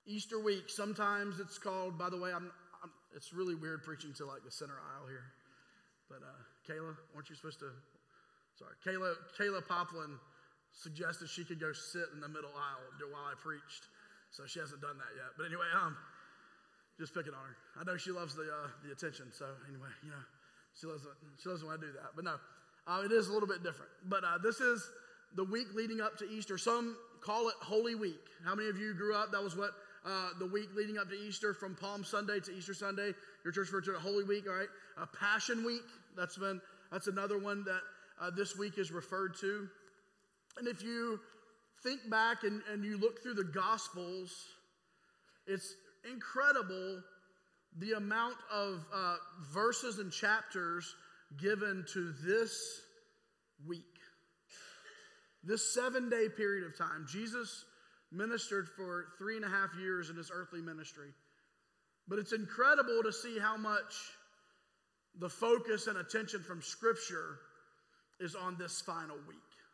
Easter week, sometimes it's called, by the way, it's really weird preaching to like the center aisle here. But Kayla, weren't you supposed to, Kayla Poplin suggested she could go sit in the middle aisle while I preached. So she hasn't done that yet. But anyway, just picking on her. I know she loves the attention. So anyway, she doesn't want to do that. But no, it is a little bit different. But this is the week leading up to Easter. Some call it Holy Week. How many of you grew up? That was what the week leading up to Easter, from Palm Sunday to Easter Sunday. Your church referred to it Holy Week, all right? Passion Week. That's another one that this week is referred to. And if you think back and you look through the Gospels, it's incredible the amount of verses and chapters given to this week. This 7-day period of time. Jesus ministered for 3.5 years in his earthly ministry. But it's incredible to see how much the focus and attention from Scripture is on this final week.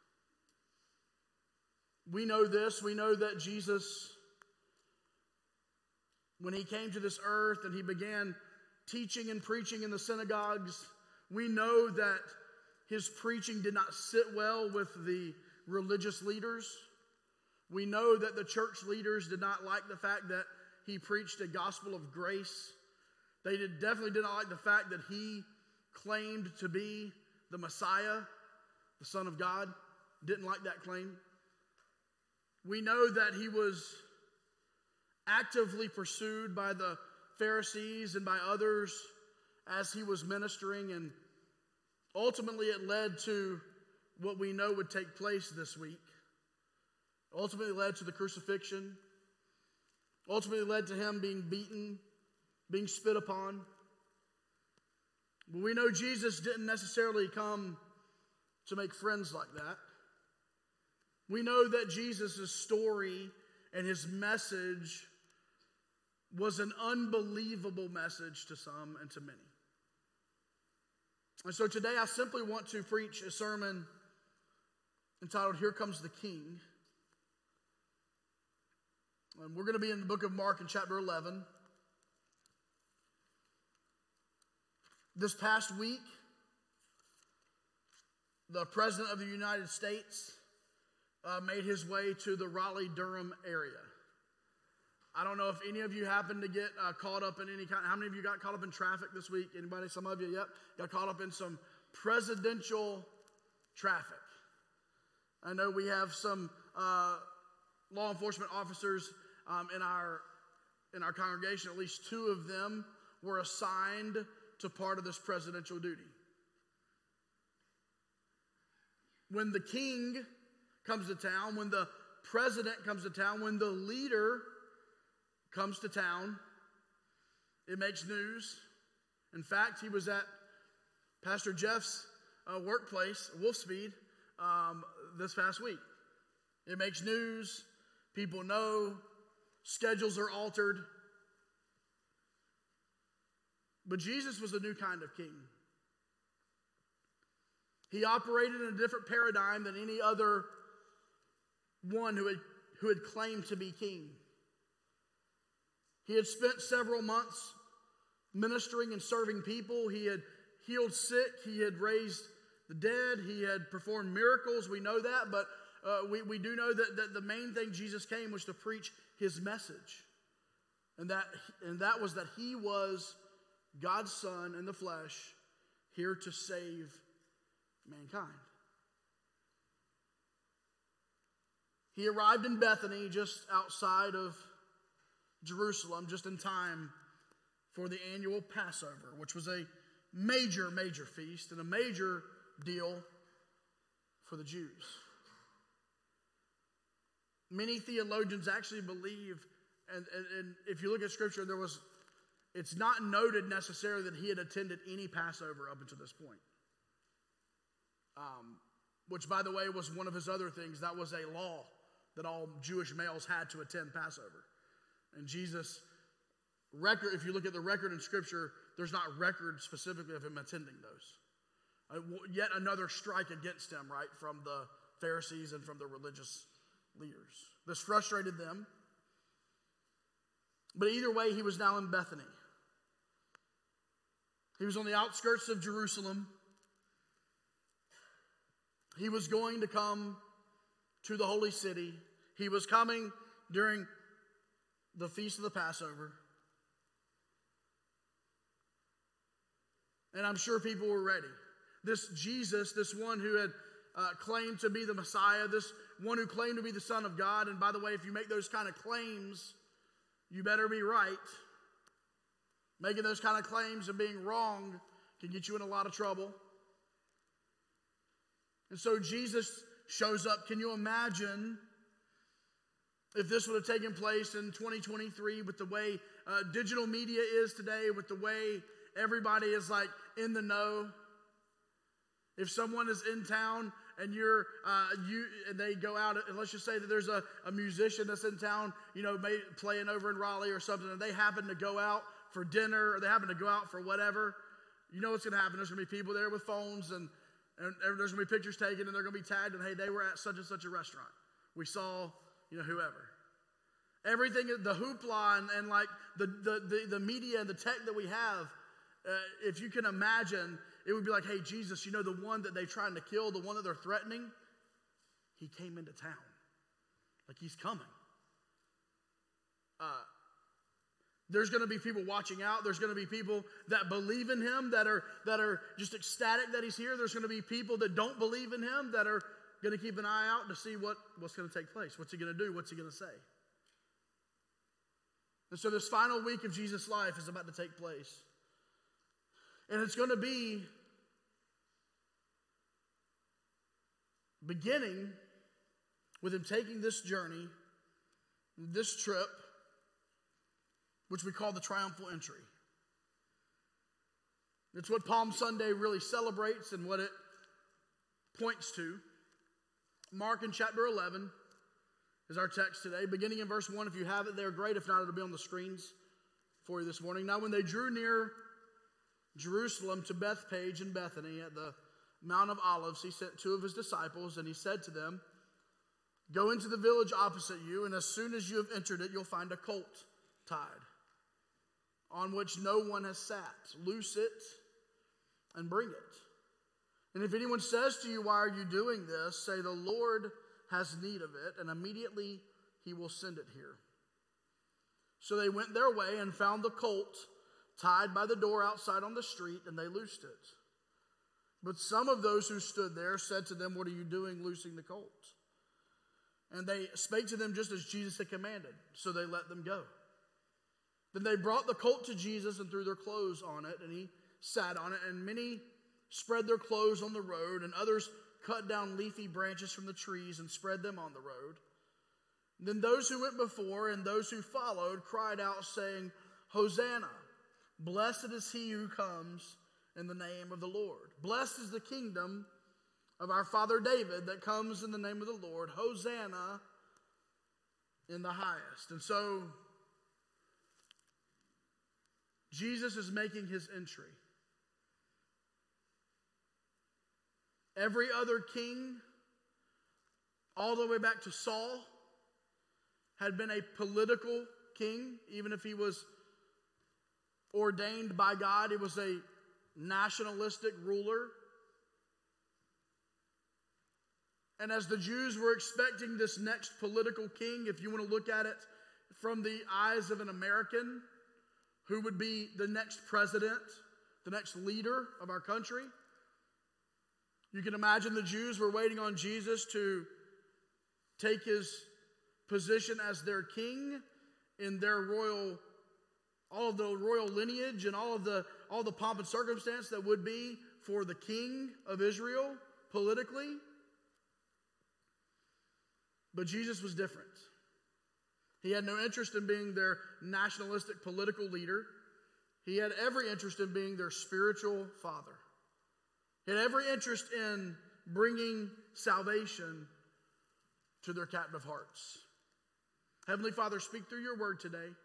We know this. We know that Jesus, when he came to this earth and he began teaching and preaching in the synagogues, we know that his preaching did not sit well with the religious leaders. We know that the church leaders did not like the fact that he preached a gospel of grace. They definitely did not like the fact that he claimed to be the Messiah, the Son of God. Didn't like that claim. We know that he was actively pursued by the Pharisees and by others as he was ministering, and ultimately it led to what we know would take place this week. Ultimately led to the crucifixion. Ultimately led to him being beaten, being spit upon. But we know Jesus didn't necessarily come to make friends like that. We know that Jesus' story and his message was an unbelievable message to some and to many. And so today I simply want to preach a sermon entitled, Here Comes the King. And we're going to be in the book of Mark in chapter 11. This past week, the President of the United States made his way to the Raleigh-Durham area. I don't know if any of you happened to get caught up in any kind. How many of you got caught up in traffic this week? Anybody? Some of you, yep. Got caught up in some presidential traffic. I know we have some law enforcement officers in our congregation. At least 2 of them were assigned to part of this presidential duty. When the king comes to town, when the president comes to town, when the leader comes to town, it makes news. In fact, he was at Pastor Jeff's workplace, Wolfspeed, this past week. It makes news. People know. Schedules are altered. But Jesus was a new kind of king. He operated in a different paradigm than any other one who had claimed to be king. He had spent several months ministering and serving people. He had healed sick. He had raised the dead. He had performed miracles. We know that, but we do know that the main thing Jesus came was to preach his message. And that was that he was God's Son in the flesh, here to save mankind. He arrived in Bethany, just outside of Jerusalem, just in time for the annual Passover, which was a major, major feast and a major deal for the Jews. Many theologians actually believe, and if you look at Scripture, it's not noted necessarily that he had attended any Passover up until this point. Which, by the way, was one of his other things. That was a law that all Jewish males had to attend Passover. And Jesus' record, if you look at the record in Scripture, there's not record specifically of him attending those. Yet another strike against him, right, from the Pharisees and from the religious leaders. This frustrated them. But either way, he was now in Bethany. He was on the outskirts of Jerusalem. He was going to come to the holy city. He was coming during the feast of the Passover. And I'm sure people were ready. This Jesus, this one who had claimed to be the Messiah, this one who claimed to be the Son of God. And by the way, if you make those kind of claims, you better be right. Making those kind of claims and being wrong can get you in a lot of trouble. And so Jesus shows up. Can you imagine if this would have taken place in 2023 with the way digital media is today, with the way everybody is like in the know? If someone is in town and and they go out, and let's just say that there's a musician that's in town, playing over in Raleigh or something, and they happen to go out for dinner or they happen to go out for whatever, you know what's going to happen. There's going to be people there with phones and there's going to be pictures taken and they're going to be tagged and, hey, they were at such and such a restaurant. We saw, whoever. Everything, the hoopla and like the media and the tech that we have, if you can imagine, it would be like, hey, Jesus, the one that they're trying to kill, the one that they're threatening, he came into town. Like he's coming. There's going to be people watching out. There's going to be people that believe in him, that are just ecstatic that he's here. There's going to be people that don't believe in him, that are going to keep an eye out to see what's going to take place. What's he going to do? What's he going to say? And so this final week of Jesus' life is about to take place. And it's going to be beginning with him taking this journey, this trip, which we call the triumphal entry. It's what Palm Sunday really celebrates and what it points to. Mark in chapter 11 is our text today, beginning in verse 1. If you have it there, great. If not, it'll be on the screens for you this morning. Now, when they drew near Jerusalem to Bethphage and Bethany at the Mount of Olives, he sent two of his disciples, and he said to them, "Go into the village opposite you, and as soon as you have entered it, you'll find a colt tied, on which no one has sat. Loose it and bring it. And if anyone says to you, 'Why are you doing this?' say, 'The Lord has need of it,' and immediately he will send it here." So they went their way and found the colt tied by the door outside on the street, and they loosed it. But some of those who stood there said to them, "What are you doing loosing the colt?" And they spake to them just as Jesus had commanded, so they let them go. Then they brought the colt to Jesus and threw their clothes on it, and he sat on it. And many spread their clothes on the road, and others cut down leafy branches from the trees and spread them on the road. Then those who went before and those who followed cried out, saying, "Hosanna! Blessed is he who comes in the name of the Lord. Blessed is the kingdom of our father David that comes in the name of the Lord. Hosanna in the highest." And so Jesus is making his entry. Every other king, all the way back to Saul, had been a political king. Even if he was ordained by God, he was a nationalistic ruler. And as the Jews were expecting this next political king, if you want to look at it from the eyes of an American, who would be the next president, the next leader of our country, you can imagine the Jews were waiting on Jesus to take his position as their king in their all of the royal lineage and all the pomp and circumstance that would be for the king of Israel politically. But Jesus was different. He had no interest in being their nationalistic political leader. He had every interest in being their spiritual father. He had every interest in bringing salvation to their captive hearts. Heavenly Father, speak through your word today.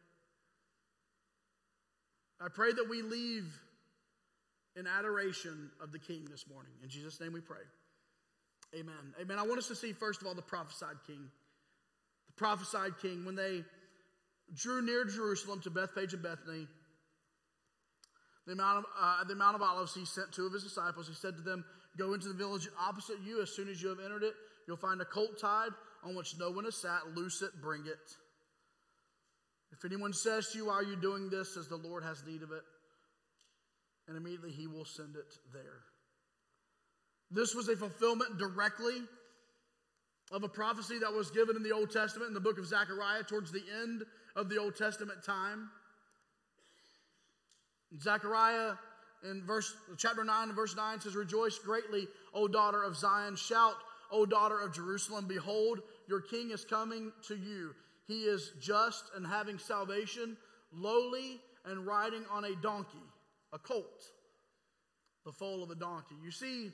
I pray that we leave in adoration of the King this morning. In Jesus' name we pray. Amen. Amen. I want us to see, first of all, the prophesied king. The prophesied king. When they drew near Jerusalem to Bethpage and Bethany, at the Mount of Olives, he sent 2 of his disciples. He said to them, "Go into the village opposite you. As soon as you have entered it, you'll find a colt tied on which no one has sat. Loose it, bring it. If anyone says to you, 'Why are you doing this?' says the Lord has need of it, and immediately he will send it there." This was a fulfillment directly of a prophecy that was given in the Old Testament in the book of Zechariah towards the end of the Old Testament time. Zechariah in chapter 9 and verse 9 says, "Rejoice greatly, O daughter of Zion. Shout, O daughter of Jerusalem. Behold, your king is coming to you. He is just and having salvation, lowly and riding on a donkey," a colt, the foal of a donkey. You see,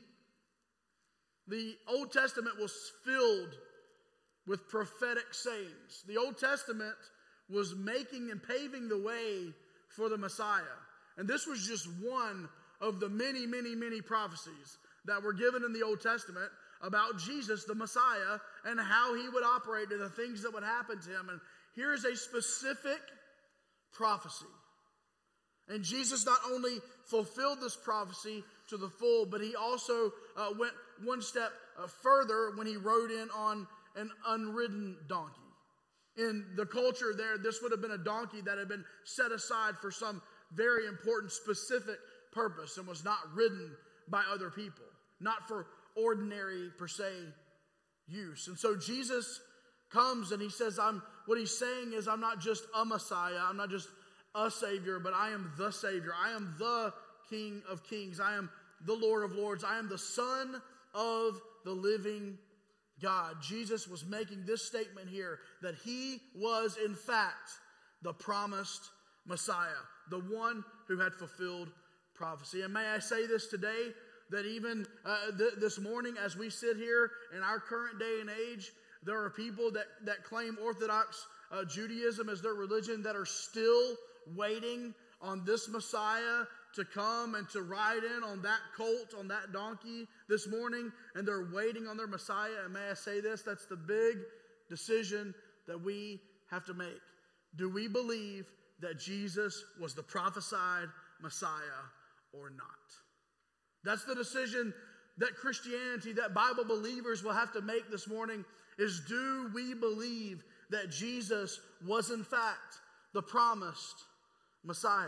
the Old Testament was filled with prophetic sayings. The Old Testament was making and paving the way for the Messiah. And this was just one of the many, many, many prophecies that were given in the Old Testament about Jesus, the Messiah, and how he would operate and the things that would happen to him. And here's a specific prophecy. And Jesus not only fulfilled this prophecy to the full, but he also went one step further when he rode in on an unridden donkey. In the culture there, this would have been a donkey that had been set aside for some very important, specific purpose and was not ridden by other people, not for ordinary, per se, use. And so Jesus comes and he says, what he's saying is, I'm not just a Messiah, I'm not just a Savior, but I am the Savior. I am the King of Kings. I am the Lord of Lords. I am the Son of the living God. Jesus was making this statement here that he was, in fact, the promised Messiah, the one who had fulfilled prophecy. And may I say this today, that even this morning as we sit here in our current day and age, there are people that claim Orthodox Judaism as their religion that are still waiting on this Messiah to come and to ride in on that colt, on that donkey this morning, and they're waiting on their Messiah. And may I say this, that's the big decision that we have to make. Do we believe that Jesus was the prophesied Messiah or not? That's the decision that Christianity, that Bible believers will have to make this morning, is do we believe that Jesus was in fact the promised Messiah?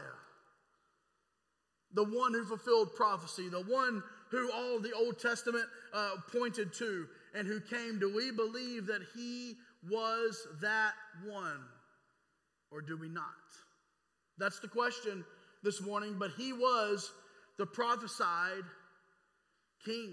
The one who fulfilled prophecy, the one who all the Old Testament pointed to and who came. Do we believe that he was that one, or do we not? That's the question this morning. But he was the prophesied king,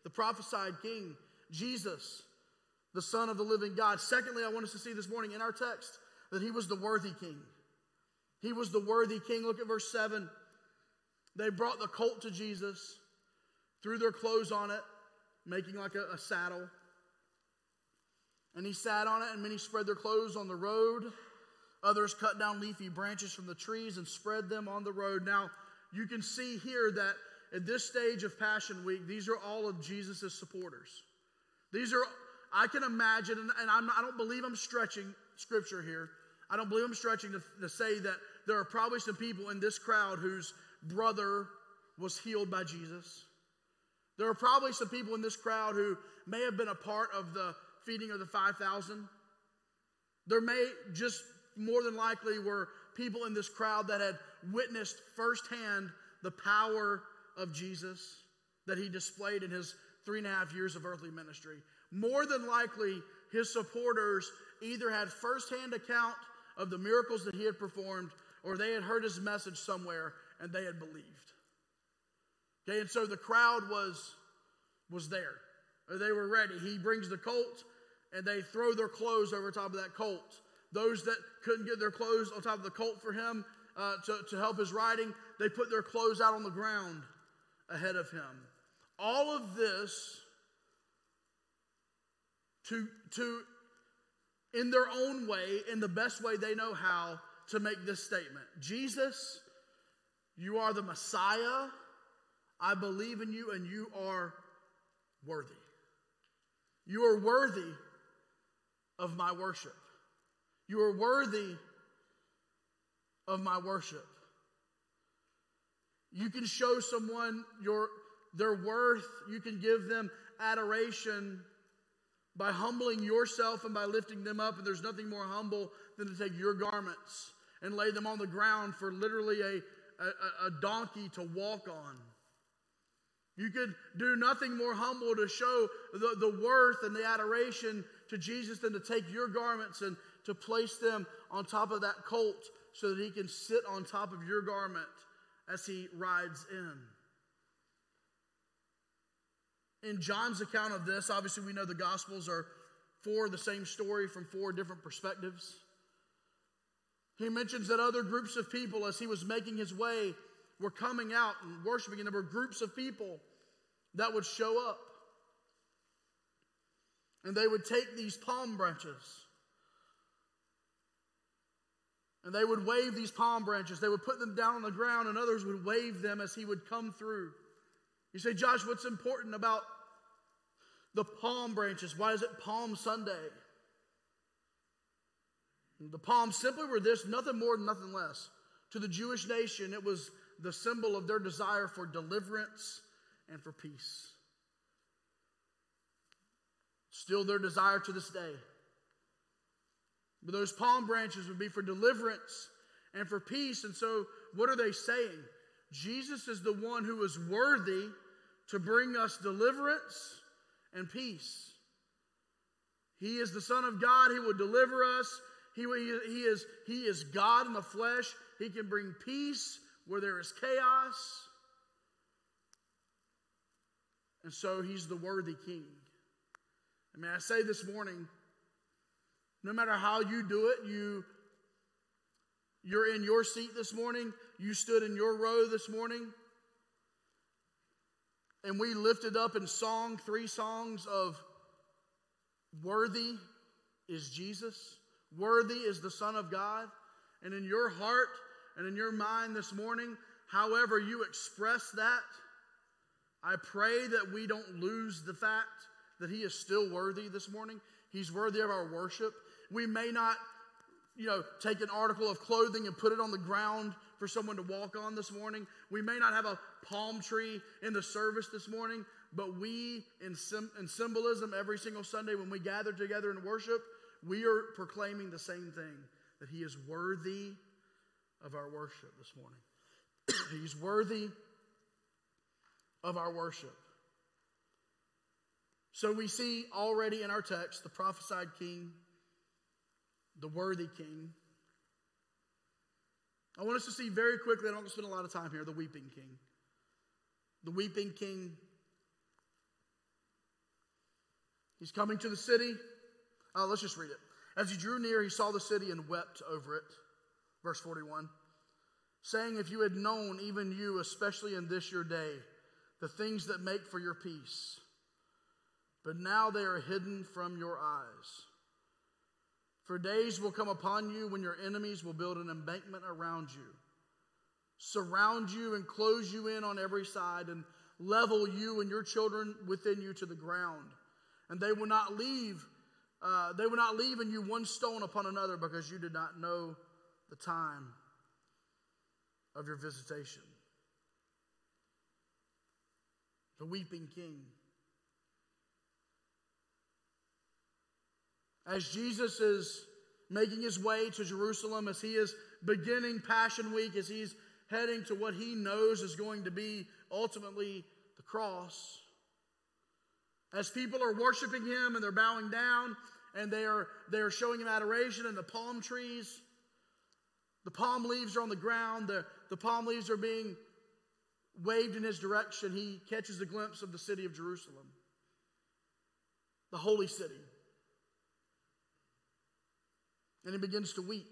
Jesus, the Son of the living God. Secondly, I want us to see this morning in our text that he was the worthy king. He was the worthy king. Look at verse 7. They brought the colt to Jesus, threw their clothes on it, making like a saddle. And he sat on it, and many spread their clothes on the road. Others cut down leafy branches from the trees and spread them on the road. Now, you can see here that at this stage of Passion Week, these are all of Jesus' supporters. These are, I can imagine, and I don't believe I'm stretching Scripture here. I don't believe I'm stretching to say that there are probably some people in this crowd whose brother was healed by Jesus. There are probably some people in this crowd who may have been a part of the feeding of the 5,000. There may just more than likely were people in this crowd that had witnessed firsthand the power of Jesus that he displayed in his 3.5 years of earthly ministry. More than likely, his supporters either had firsthand account of the miracles that he had performed, or they had heard his message somewhere and they had believed. Okay, and so the crowd was there. They were ready. He brings the colt, and they throw their clothes over top of that colt. Those that couldn't get their clothes on top of the colt for him to help his riding, they put their clothes out on the ground ahead of him. All of this to in their own way, in the best way they know how, to make this statement. Jesus, you are the Messiah. I believe in you, and you are worthy. You are worthy of my worship. You are worthy of my worship. You can show someone their worth. You can give them adoration by humbling yourself and by lifting them up. And there's nothing more humble than to take your garments and lay them on the ground for literally a donkey to walk on. You could do nothing more humble to show the worth and the adoration to Jesus than to take your garments and to place them on top of that colt so that he can sit on top of your garment as he rides in. In John's account of this, obviously we know the Gospels are for the same story from 4 different perspectives. He mentions that other groups of people, as he was making his way, were coming out and worshiping, and there were groups of people that would show up. And they would take these palm branches, and they would wave these palm branches. They would put them down on the ground, and others would wave them as he would come through. You say, Josh, what's important about the palm branches? Why is it Palm Sunday? The palms simply were this, nothing more, nothing less. To the Jewish nation, it was the symbol of their desire for deliverance and for peace. Still their desire to this day. But those palm branches would be for deliverance and for peace. And so what are they saying? Jesus is the one who is worthy to bring us deliverance and peace. He is the Son of God. He will deliver us. He is God in the flesh. He can bring peace where there is chaos. And so he's the worthy king. I mean, I say this morning, no matter how you do it, you're in your seat this morning, you stood in your row this morning, and we lifted up in song 3 songs of worthy is Jesus, worthy is the Son of God. And in your heart and in your mind this morning, however you express that, I pray that we don't lose the fact that he is still worthy this morning. He's worthy of our worship. We may not, take an article of clothing and put it on the ground for someone to walk on this morning. We may not have a palm tree in the service this morning, but we, in symbolism, every single Sunday when we gather together in worship, we are proclaiming the same thing, that he is worthy of our worship this morning. He's worthy of our worship. So we see already in our text the prophesied king, the worthy king. I want us to see very quickly, I don't want to spend a lot of time here, the weeping king. The weeping king. He's coming to the city. Let's just read it. As he drew near, he saw the city and wept over it. Verse 41. Saying, if you had known, even you, especially in this your day, the things that make for your peace, but now they are hidden from your eyes. For days will come upon you when your enemies will build an embankment around you, surround you and close you in on every side, and level you and your children within you to the ground. And they will not leave in you one stone upon another, because you did not know the time of your visitation. The weeping king. As Jesus is making his way to Jerusalem, as he is beginning Passion Week, as he's heading to what he knows is going to be ultimately the cross, as people are worshiping him and they're bowing down and they are showing him adoration, and the palm trees, the palm leaves are on the ground, the palm leaves are being waved in his direction, he catches a glimpse of the city of Jerusalem, the holy city. And he begins to weep.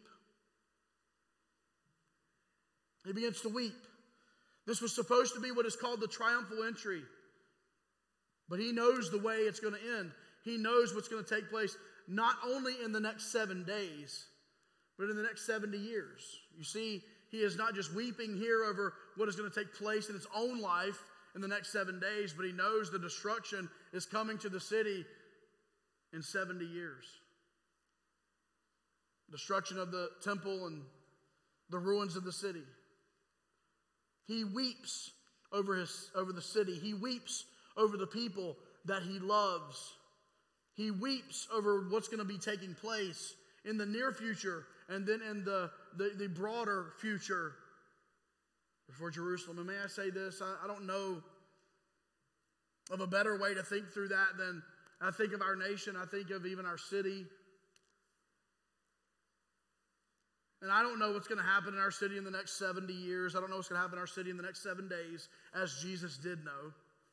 He begins to weep. This was supposed to be what is called the triumphal entry. But he knows the way it's going to end. He knows what's going to take place not only in the next 7 days, but in the next 70 years. You see, he is not just weeping here over what is going to take place in his own life in the next 7 days, but he knows the destruction is coming to the city in 70 years. Destruction of the temple and the ruins of the city. He weeps over the city. He weeps over the people that he loves. He weeps over what's going to be taking place in the near future and then in the broader future for Jerusalem. And may I say this, I don't know of a better way to think through that than I think of our nation. I think of even our city. And I don't know what's going to happen in our city in the next 70 years. I don't know what's going to happen in our city in the next 7 days, as Jesus did know.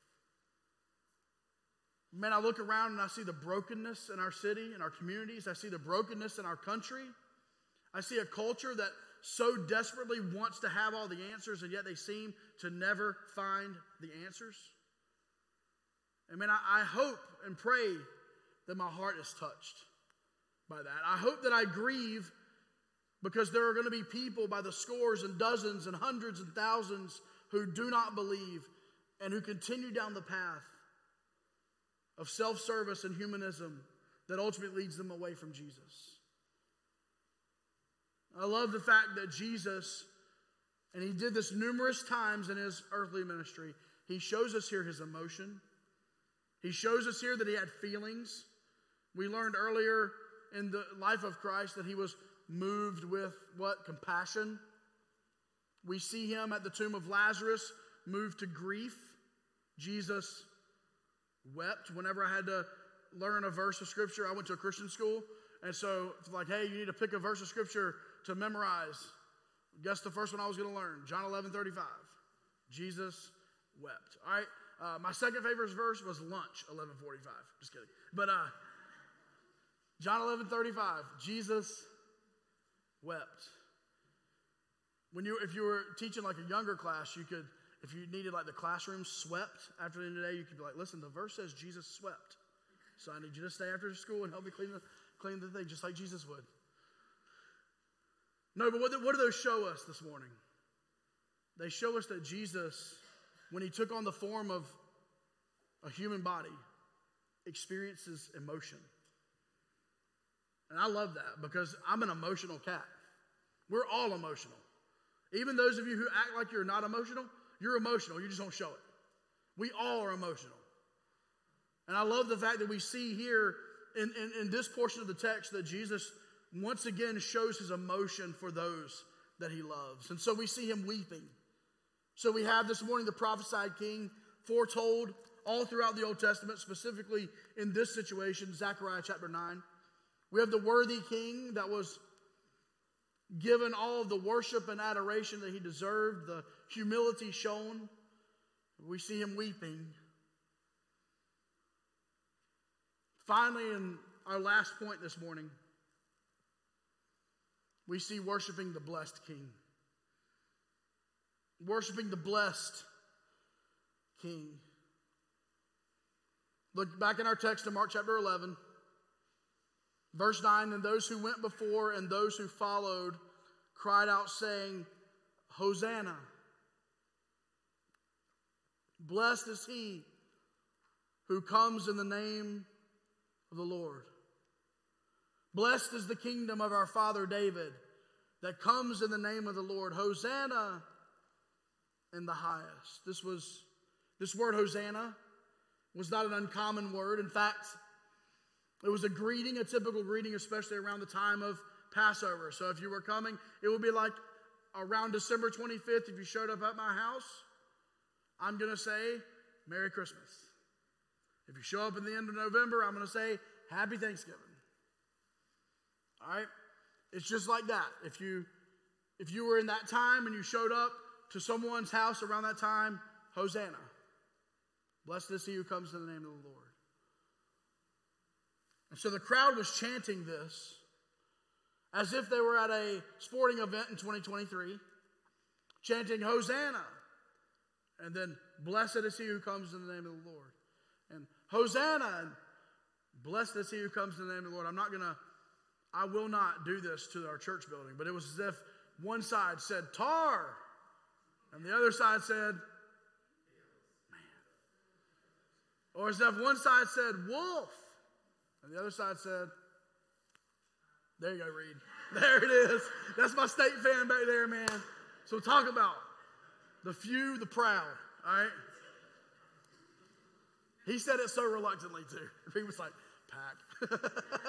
Man, I look around and I see the brokenness in our city, in our communities. I see the brokenness in our country. I see a culture that so desperately wants to have all the answers, and yet they seem to never find the answers. And man, I hope and pray that my heart is touched by that. I hope that I grieve because there are going to be people by the scores and dozens and hundreds and thousands who do not believe and who continue down the path of self-service and humanism that ultimately leads them away from Jesus. I love the fact that Jesus, and he did this numerous times in his earthly ministry, he shows us here his emotion. He shows us here that he had feelings. We learned earlier in the life of Christ that he was moved with what? Compassion. We see him at the tomb of Lazarus moved to grief. Jesus wept. Whenever I had to learn a verse of scripture, I went to a Christian school. And so it's like, hey, you need to pick a verse of scripture to memorize. Guess the first one I was going to learn, John 11:35. Jesus wept. All right. My second favorite verse was lunch, 11:45. Just kidding. But John 11:35. Jesus wept. If you were teaching like a younger class, you could, if you needed like the classroom swept after the end of the day, you could be like, listen, the verse says Jesus swept. So I need you to stay after school and help me clean the thing, just like Jesus would. No, but what do those show us this morning? They show us that Jesus, when he took on the form of a human body, experiences emotion. And I love that because I'm an emotional cat. We're all emotional. Even those of you who act like you're not emotional, you're emotional. You just don't show it. We all are emotional. And I love the fact that we see here in this portion of the text that Jesus once again shows his emotion for those that he loves. And so we see him weeping. So we have this morning the prophesied king foretold all throughout the Old Testament, specifically in this situation, Zechariah chapter 9. We have the worthy king that was given all of the worship and adoration that he deserved, the humility shown. We see him weeping. Finally, in our last point this morning, we see worshiping the blessed king. Worshiping the blessed king. Look back in our text in Mark chapter 11. Verse 9, and those who went before and those who followed cried out saying, Hosanna. Blessed is he who comes in the name of the Lord. Blessed is the kingdom of our father David that comes in the name of the Lord. Hosanna in the highest. This word Hosanna was not an uncommon word. In fact, it was a greeting, a typical greeting, especially around the time of Passover. So if you were coming, it would be like around December 25th, if you showed up at my house, I'm going to say, Merry Christmas. If you show up at the end of November, I'm going to say, Happy Thanksgiving. All right? It's just like that. If you were in that time and you showed up to someone's house around that time, Hosanna. Blessed is he who comes in the name of the Lord. And so the crowd was chanting this as if they were at a sporting event in 2023, chanting Hosanna. And then, blessed is he who comes in the name of the Lord. And Hosanna, and blessed is he who comes in the name of the Lord. I will not do this to our church building, but it was as if one side said tar, and the other side said, man. Or as if one side said wolf, and the other side said, there you go, Reed. There it is. That's my State fan back there, man. So talk about the few, the proud, all right? He said it so reluctantly, too. He was like, pack.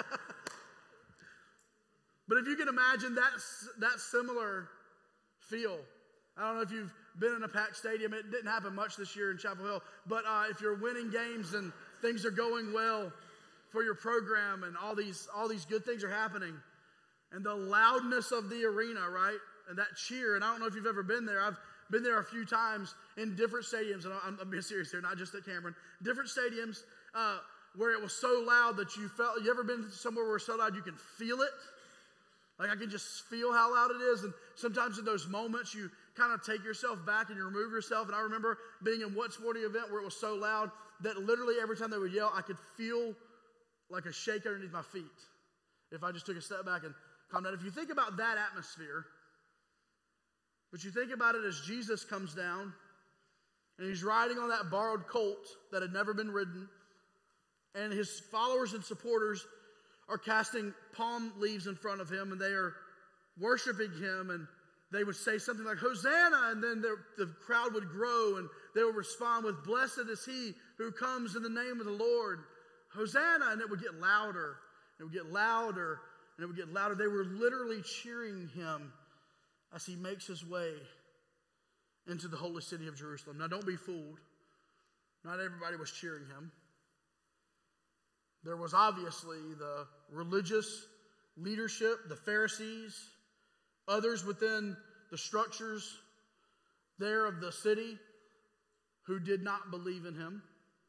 But if you can imagine that similar feel. I don't know if you've been in a packed stadium. It didn't happen much this year in Chapel Hill. But if you're winning games and things are going well for your program and all these good things are happening, and the loudness of the arena, right? And that cheer. And I don't know if you've ever been there. I've been there a few times in different stadiums. And I'm being serious here, not just at Cameron. Different stadiums where it was so loud that you ever been somewhere where it's so loud you can feel it? Like I can just feel how loud it is. And sometimes in those moments you kind of take yourself back and you remove yourself. And I remember being in one sporting event where it was so loud that literally every time they would yell, I could feel like a shake underneath my feet. If I just took a step back and calmed down. If you think about that atmosphere, but you think about it as Jesus comes down and he's riding on that borrowed colt that had never been ridden, and his followers and supporters are casting palm leaves in front of him, and they are worshiping him, and they would say something like, Hosanna, and then the crowd would grow, and they would respond with, blessed is he who comes in the name of the Lord, Hosanna, and it would get louder, and it would get louder, and it would get louder. They were literally cheering him as he makes his way into the holy city of Jerusalem. Now don't be fooled. Not everybody was cheering him. There was obviously the religious leadership, the Pharisees, others within the structures there of the city who did not believe in him.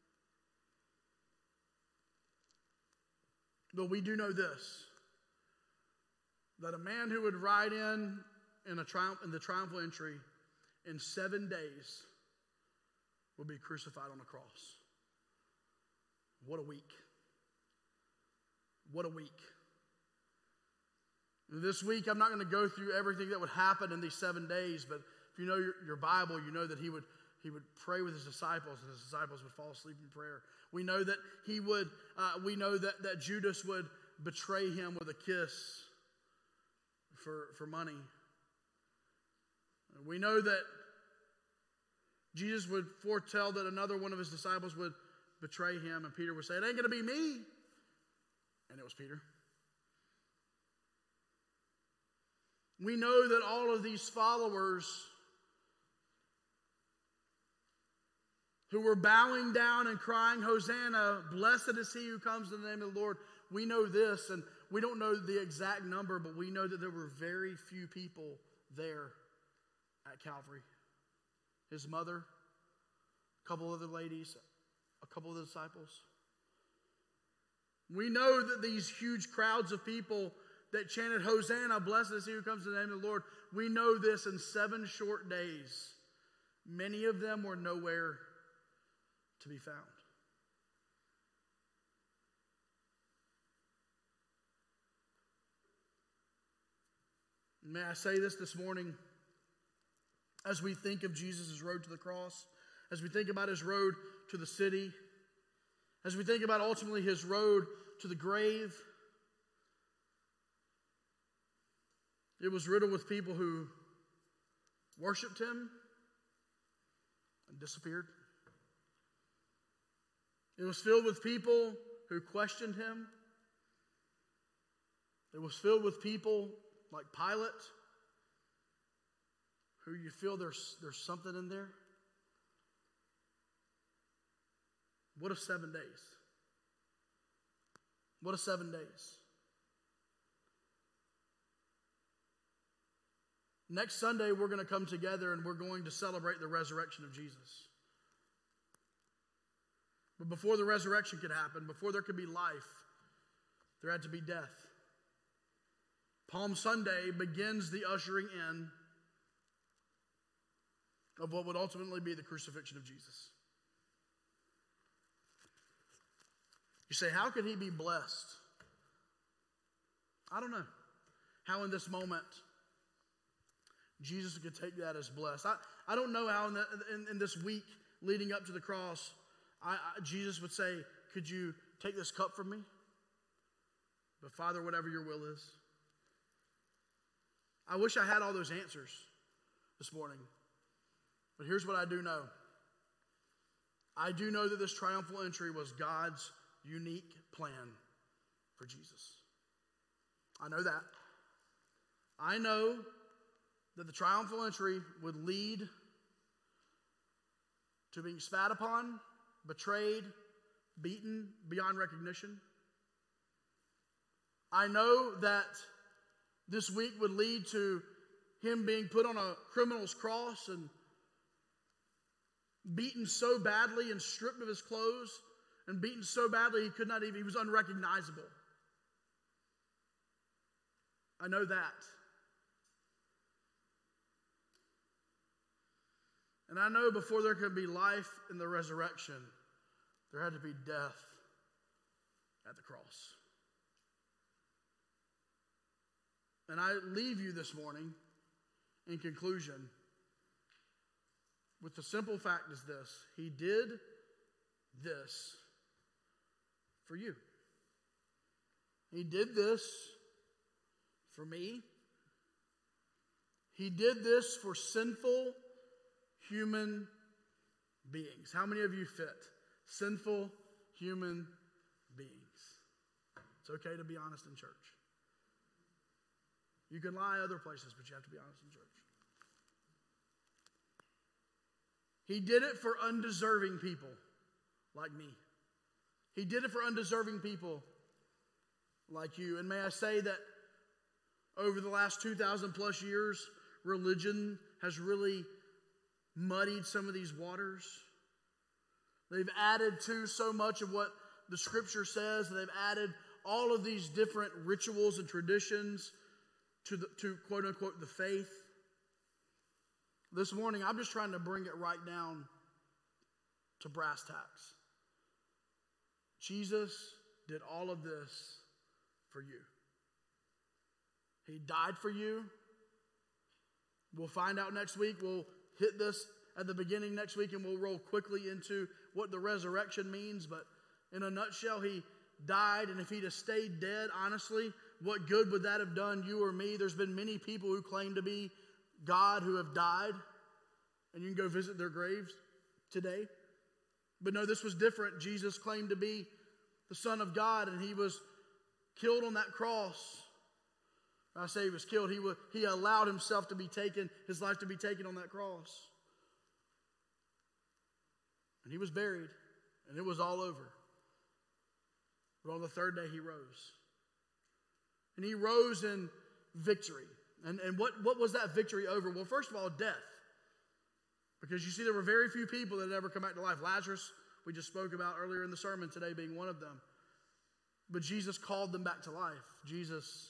But we do know this, that a man who would ride in the triumphal entry in 7 days will be crucified on a cross. What a week. What a week. This week, I'm not going to go through everything that would happen in these 7 days, but if you know your Bible, you know that he would pray with his disciples, and his disciples would fall asleep in prayer. We know that we know that Judas would betray him with a kiss for money. We know that Jesus would foretell that another one of his disciples would betray him, and Peter would say, it ain't going to be me. And it was Peter. We know that all of these followers who were bowing down and crying, Hosanna, blessed is he who comes in the name of the Lord. We know this, and we don't know the exact number, but we know that there were very few people there at Calvary. His mother, a couple other ladies, a couple of the disciples. We know that these huge crowds of people that chanted, Hosanna, blessed is he who comes in the name of the Lord. We know this in 7 short days. Many of them were nowhere to be found. May I say this morning, as we think of Jesus' road to the cross, as we think about his road to the city, as we think about ultimately his road to the grave, it was riddled with people who worshiped him and disappeared. It was filled with people who questioned him. It was filled with people like Pilate, who you feel there's something in there. What a 7 days. What a 7 days. Next Sunday, we're going to come together and we're going to celebrate the resurrection of Jesus. But before the resurrection could happen, before there could be life, there had to be death. Palm Sunday begins the ushering in of what would ultimately be the crucifixion of Jesus. You say, how could he be blessed? I don't know how in this moment Jesus could take that as blessed. I don't know how in this week leading up to the cross, Jesus would say, could you take this cup from me? But Father, whatever your will is. I wish I had all those answers this morning. But here's what I do know. I do know that this triumphal entry was God's unique plan for Jesus. I know that. I know that the triumphal entry would lead to being spat upon, betrayed, beaten beyond recognition. I know that this week would lead to him being put on a criminal's cross and beaten so badly and stripped of his clothes and beaten so badly he was unrecognizable. I know that. And I know before there could be life in the resurrection, there had to be death at the cross. And I leave you this morning in conclusion with the simple fact is this: he did this for you. He did this for me. He did this for sinful human beings. How many of you fit? Sinful human beings. It's okay to be honest in church. You can lie other places, but you have to be honest in church. He did it for undeserving people like me. He did it for undeserving people like you. And may I say that over the last 2,000 plus years, religion has really muddied some of these waters. They've added to so much of what the scripture says. They've added all of these different rituals and traditions to quote unquote the faith. This morning, I'm just trying to bring it right down to brass tacks. Jesus did all of this for you. He died for you. We'll find out next week. We'll hit this at the beginning next week and we'll roll quickly into what the resurrection means. But in a nutshell, he died, and if he'd have stayed dead, honestly, what good would that have done you or me? There's been many people who claim to be God who have died, and you can go visit their graves today. But no, this was different. Jesus claimed to be the Son of God, and he was killed on that cross. When I say he was killed, he allowed himself to be taken, his life to be taken on that cross. And he was buried, and it was all over. But on the third day, he rose. And he rose in victory. And what was that victory over? Well, first of all, death. Because you see, there were very few people that had ever come back to life. Lazarus, we just spoke about earlier in the sermon today, being one of them. But Jesus called them back to life. Jesus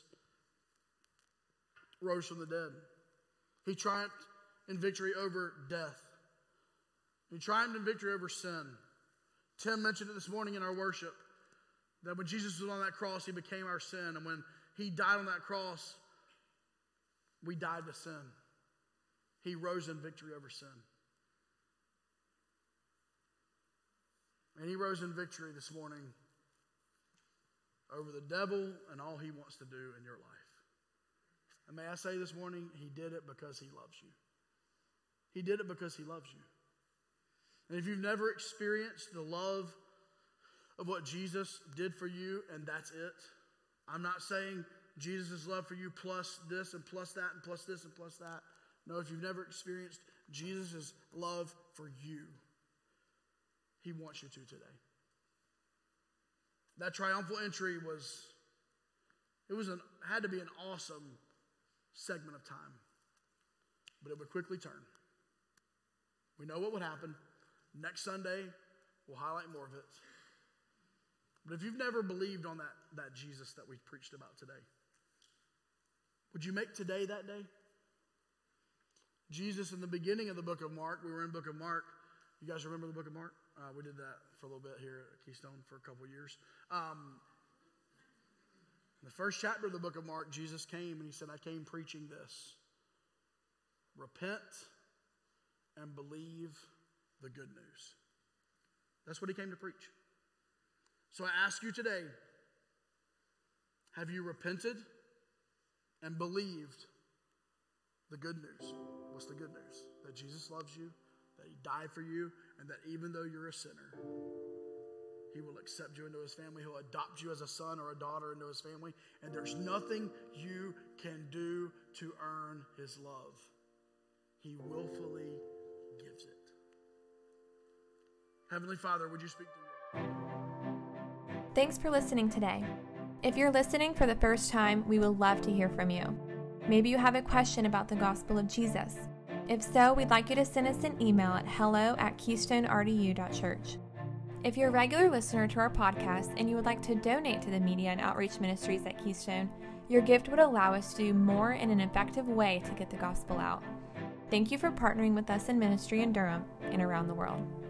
rose from the dead. He triumphed in victory over death. He triumphed in victory over sin. Tim mentioned it this morning in our worship, that when Jesus was on that cross, he became our sin. And when he died on that cross, we died to sin. He rose in victory over sin. And he rose in victory this morning over the devil and all he wants to do in your life. And may I say this morning, he did it because he loves you. He did it because he loves you. And if you've never experienced the love of what Jesus did for you and that's it, I'm not saying Jesus' love for you plus this and plus that and plus this and plus that. No, if you've never experienced Jesus' love for you, he wants you to today. That triumphal entry had to be an awesome segment of time. But it would quickly turn. We know what would happen. Next Sunday, we'll highlight more of it. But if you've never believed on that Jesus that we preached about today, would you make today that day? Jesus, in the beginning of the book of Mark, we were in the book of Mark. You guys remember the book of Mark? We did that for a little bit here at Keystone for a couple years. In the first chapter of the book of Mark, Jesus came and he said, I came preaching this. Repent and believe the good news. That's what he came to preach. So I ask you today, have you repented and believed The good news. What's the good news? That Jesus loves you, that he died for you, and that even though you're a sinner, he will accept you into his family. He'll adopt you as a son or a daughter into his family. And there's nothing you can do to earn his love. He willfully gives it. Heavenly Father, would you speak to me? Thanks for listening today. If you're listening for the first time, we would love to hear from you. Maybe you have a question about the gospel of Jesus. If so, we'd like you to send us an email at hello@keystonerdu.church. If you're a regular listener to our podcast and you would like to donate to the media and outreach ministries at Keystone, your gift would allow us to do more in an effective way to get the gospel out. Thank you for partnering with us in ministry in Durham and around the world.